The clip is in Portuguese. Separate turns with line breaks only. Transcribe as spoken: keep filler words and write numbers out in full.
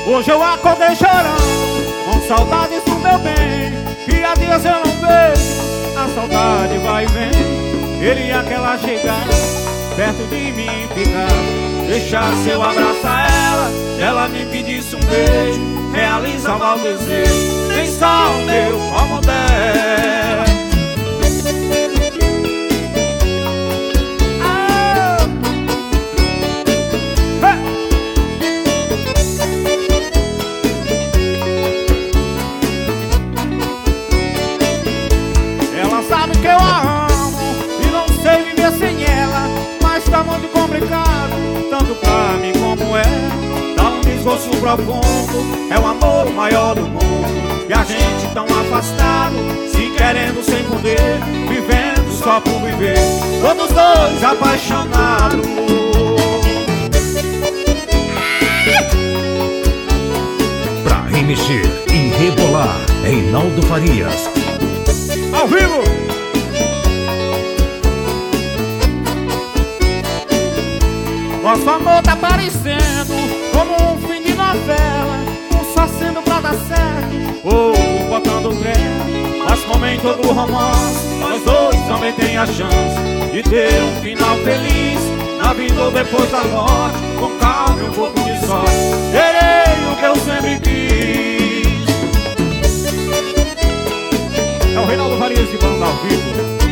Hoje eu acordei chorando, com saudades do meu bem, e há dias eu não vejo, a saudade vai e vem. Queria que ela chegasse perto de mim, ficar, deixasse eu abraçar ela, ela me pedisse um beijo, realizava o desejo, nem só o meu como o dela. Sabe que eu a amo e não sei viver sem ela, mas tá muito complicado, tanto pra mim como é. Dá um desgosto profundo, é o amor maior do mundo, e a gente tão afastado, se querendo sem poder, vivendo só por viver, todos dois apaixonados.
Pra remexer e rebolar, Reinaldo Farias.
Ao vivo! Nosso amor tá parecendo como um fim de novela, um só sendo pra dar certo, outro botando crédito. Mas como em todo romance, nós dois também tem a chance de ter um final feliz, na vida ou depois da morte, com calma e um pouco de sorte. Terei o que eu sempre quis. É o Reinaldo Farias de banda ao vivo.